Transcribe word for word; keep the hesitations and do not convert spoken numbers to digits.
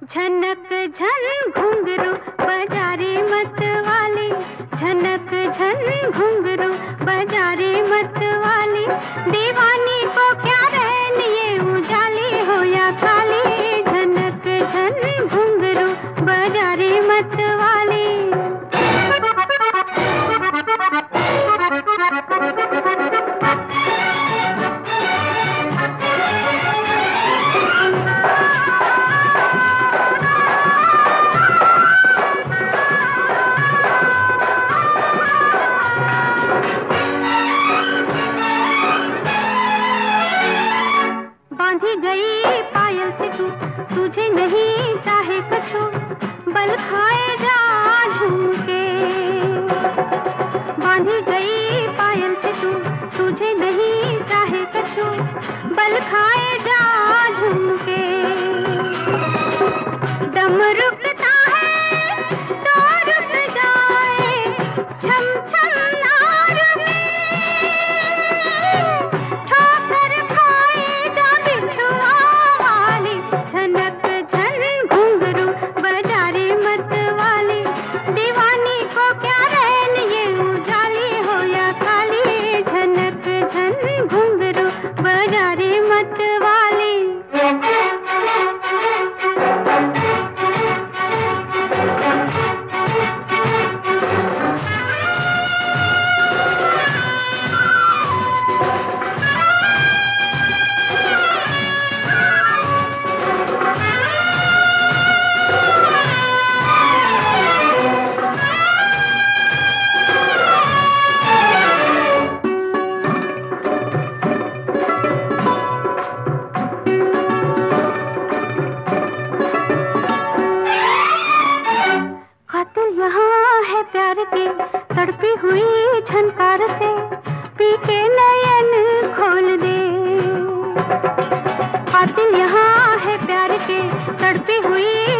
झनक झन घुंघरू बजारी मत वाली, झनक झन घुंघरू बजारी मत वाली, दीवानी को क्या रैन ये उजाली हो या काली, झनक झन घुंघरू बजारी मत वाली। बांधी गई पायल से तू, तुझे नहीं चाहे कछु, बल खाए जा झुमके। बांधी गई पायल से तू, तुझे नहीं चाहे कछु, बल खाए जा झुमके। दम रुकता है तो रुक जाए, छम छम ना रुके, ठोकर खाए जा बिछुआ वाली, झनक झन घुंघरू बजारी मत वाली, दीवानी को क्या रैन ये उजाली हो या काली, झनक झन घुंघरू बजारी मत वाली। कातिल यहाँ है प्यार की तड़पी हुई झनकार से, पी के नयन खोल दे। कातिल यहाँ है प्यार के तड़पी हुई